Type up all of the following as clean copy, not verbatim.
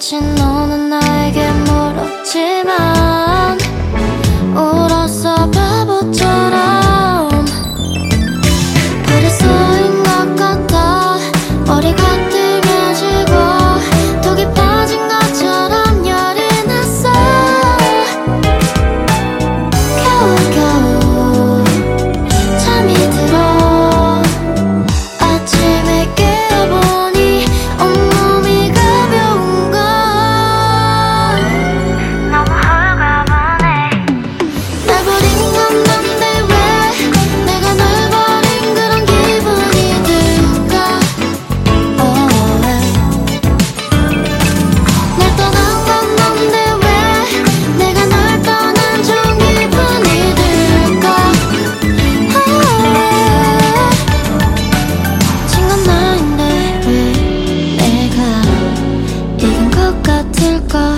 다시 너는 나에게 물었지만 울었어 바보처럼. 그래서인 것 같아. 머리가 뜨개지고 독이 빠진 것처럼 열이 났어. 겨우겨우 잠이 들어. 아침에 깨어보니 온몸이 가벼운 걸. 너무 홀가분해. 날 버린 건 넌데 왜 내가 널 버린 그런 기분이 들까. 날 떠난 건 넌데 왜 내가 널 떠난 좋은 기분이 들까. 진 건 나인데 왜 내가 이긴 것 같을까.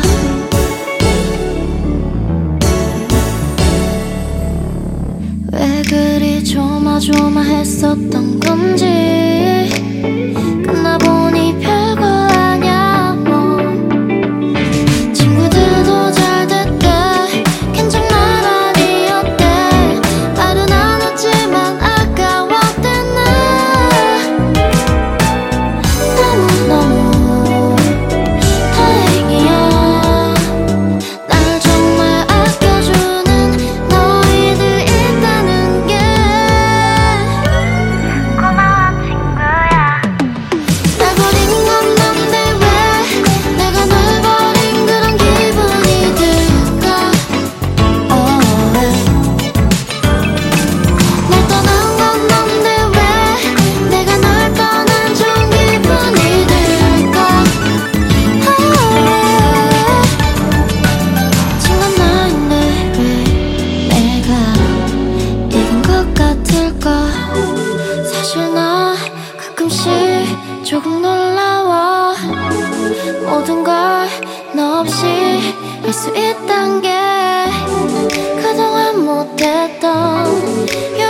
왜 그리 조마조마했었던 건지 끝나보니 별거 아냐 뭐. 친구들도 잘 됐대. 괜찮은 날 아니었대. 말은 안 했지만 아까웠대. 너무너무 다행이야. 날 정말 아껴주는 너희들 있다는 게. 고마워 친구야. 날 버린 건 넌데 왜 내가 널 버린 그런 기분이 들까. 날 떠난 건 넌데 왜 내가 널 떠난 좋은 기분이 들까. 진 건 나인데 왜 내가 이긴 것 같을까. 사실 나 가끔씩 조금 놀라워. 모든 걸 너 없이 할 수 있단 게 그동안 못했던